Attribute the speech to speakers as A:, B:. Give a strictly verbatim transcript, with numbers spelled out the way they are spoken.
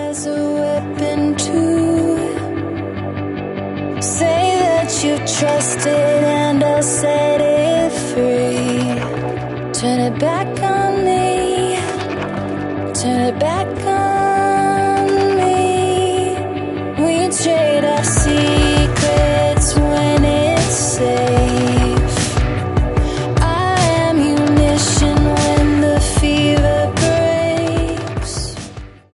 A: as a weapon too. Say that you trust it and I'll set it free. Turn it back on me. Turn it back